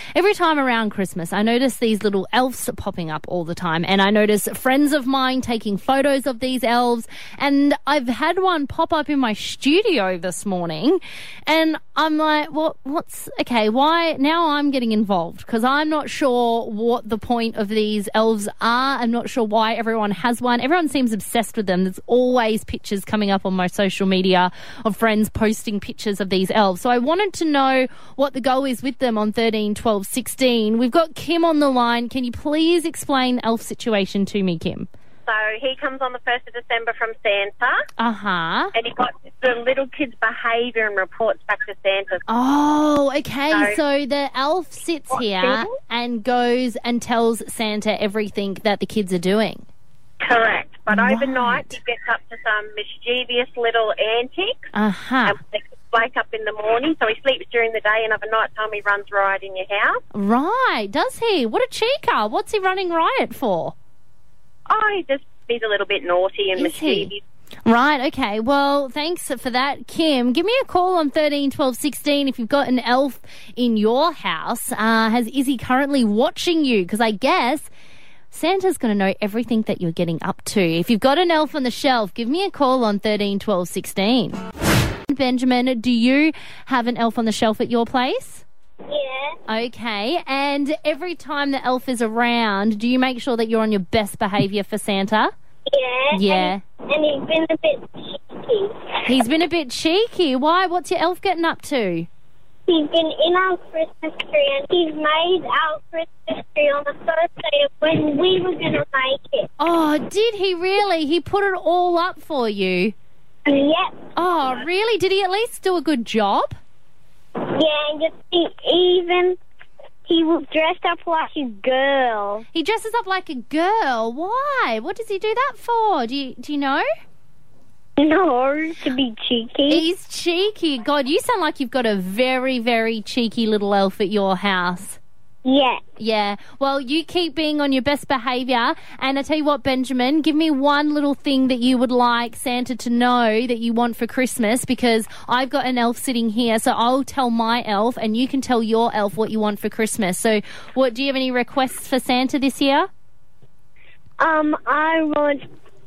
Every time around Christmas, I notice these little elves popping up all the time, and I notice friends of mine taking photos of these elves, and I've had one pop up in my studio this morning, and I'm like, why? Now I'm getting involved because I'm not sure what the point of these elves are. I'm not sure why everyone has one. Everyone seems obsessed with them. There's always pictures coming up on my social media of friends posting pictures of these elves. So I wanted to know what the goal is with them on 13, 12, 16. We've got Kim on the line. Can you please explain the elf situation to me, Kim? So he comes on the 1st of December from Santa. Uh-huh. And he got the little kid's behaviour and reports back to Santa. Oh, okay. So the elf sits here and goes and tells Santa everything that the kids are doing. Correct. But overnight he gets up to some mischievous little antics. Uh-huh. And they wake up in the morning, so he sleeps during the day, and over night time he runs riot in your house. Right, does he? What a cheeker. What's he running riot for? Oh, he's a little bit naughty and mischievous. Right, okay. Well, thanks for that, Kim. Give me a call on 13, 12, 16 if you've got an elf in your house. Is he currently watching you? Because I guess Santa's going to know everything that you're getting up to. If you've got an elf on the shelf, give me a call on 13, 12, 16. Benjamin, do you have an elf on the shelf at your place? Yeah. Okay, and every time the elf is around, do you make sure that you're on your best behaviour for Santa? Yeah. Yeah. And he's been a bit cheeky. He's been a bit cheeky. Why? What's your elf getting up to? He's been in our Christmas tree, and he's made our Christmas tree on the first day of when we were going to make it. Oh, did he really? He put it all up for you? Yep. Oh, really? Did he at least do a good job? Yeah, and he was dressed up like a girl. He dresses up like a girl. Why? What does he do that for? Do you know? No, to be cheeky. He's cheeky. God, you sound like you've got a very, very cheeky little elf at your house. Yeah. Yeah. Well, you keep being on your best behaviour. And I tell you what, Benjamin, give me one little thing that you would like Santa to know that you want for Christmas, because I've got an elf sitting here, so I'll tell my elf and you can tell your elf what you want for Christmas. So do you have any requests for Santa this year? I want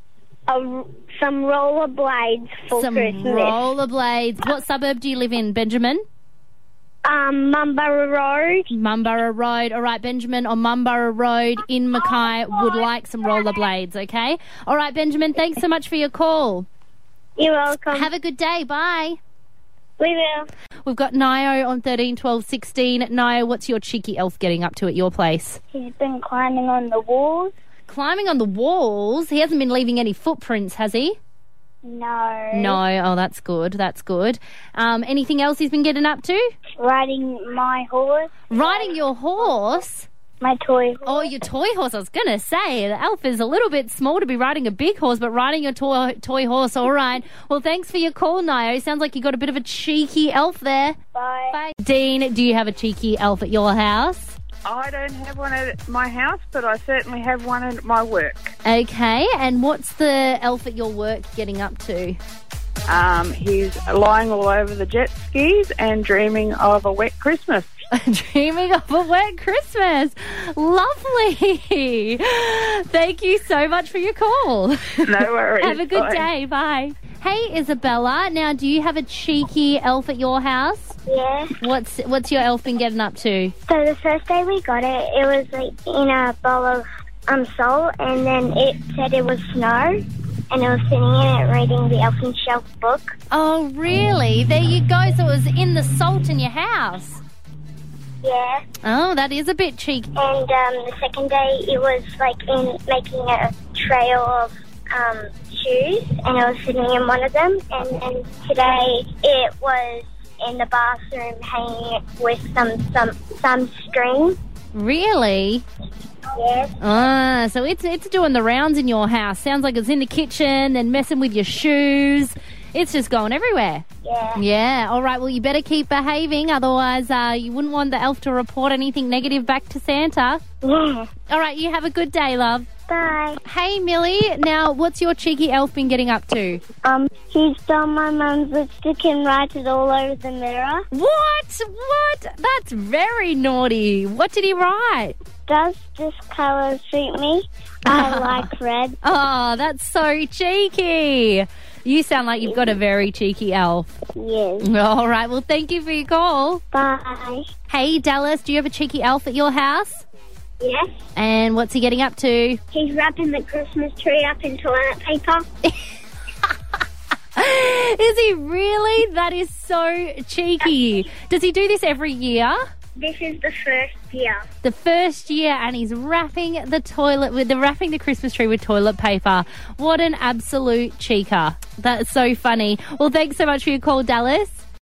some rollerblades for Christmas. Some rollerblades. What suburb do you live in, Benjamin? Mumborough Road. Mumborough Road. All right, Benjamin on Mumborough Road in Mackay would like some rollerblades, okay? All right, Benjamin, thanks so much for your call. You're welcome. Have a good day. Bye. We will. We've got Nio on 13, 12, 16. Nio, what's your cheeky elf getting up to at your place? He's been climbing on the walls. Climbing on the walls? He hasn't been leaving any footprints, has he? No. No. Oh, that's good. That's good. Anything else he's been getting up to? Riding my horse. Riding your horse? My toy horse. Oh, your toy horse. I was going to say, the elf is a little bit small to be riding a big horse, but riding your toy horse, all right. Well, thanks for your call, Nio. Sounds like you got a bit of a cheeky elf there. Bye. Bye. Dean, do you have a cheeky elf at your house? I don't have one at my house, but I certainly have one at my work. Okay, and what's the elf at your work getting up to? He's lying all over the jet skis and dreaming of a wet Christmas. Dreaming of a wet Christmas. Lovely. Thank you so much for your call. No worries. Have a good Bye. day. Bye. Hey, Isabella. Now, do you have a cheeky elf at your house? Yeah. What's your elf been getting up to? So the first day we got it, it was like in a bowl of salt, and then it said it was snow, and it was sitting in it reading the Elf on Shelf book. Oh, really? There you go. So it was in the salt in your house. Yeah. Oh, that is a bit cheeky. And the second day, it was like in making a trail of shoes, and it was sitting in one of them. And then today, it was in the bathroom hanging it with some string. Really? Yes. So it's doing the rounds in your house. Sounds like it's in the kitchen and messing with your shoes. It's just going everywhere. Yeah. Yeah. All right. Well, you better keep behaving. Otherwise, you wouldn't want the elf to report anything negative back to Santa. Yeah. All right. You have a good day, love. Bye. Hey, Millie. Now, what's your cheeky elf been getting up to? He stole my mum's lipstick and wrote it all over the mirror. What? That's very naughty. What did he write? Does this colour suit me? I like red. Oh, that's so cheeky. You sound like you've got a very cheeky elf. Yes. All right. Well, thank you for your call. Bye. Hey, Dallas, do you have a cheeky elf at your house? Yes. And what's he getting up to? He's wrapping the Christmas tree up in toilet paper. Is he really? That is so cheeky. Does he do this every year? This is the first year. The first year, and he's wrapping the Christmas tree with toilet paper. What an absolute cheeker. That's so funny. Well, thanks so much for your call, Dallas.